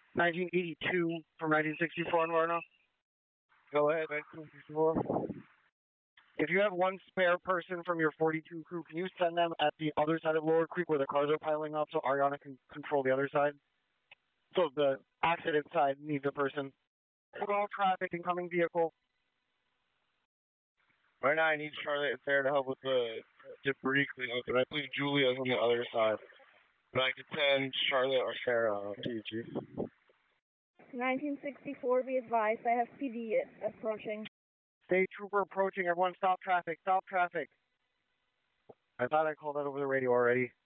1982 from 1964 in Varna. Go ahead, 1964. If you have one spare person from your 42 crew, can you send them at the other side of Lower Creek where the cars are piling up so Ariana can control the other side? So the accident side needs a person. Hold all traffic, incoming vehicle. Right now, I need Charlotte there to help with the debris cleanup, and I believe Julia's on the other side. But I could send Charlotte or Sarah to you, Chief. 1964, be advised, I have PD approaching. State trooper approaching. Everyone stop traffic. Stop traffic. I thought I called that over the radio already.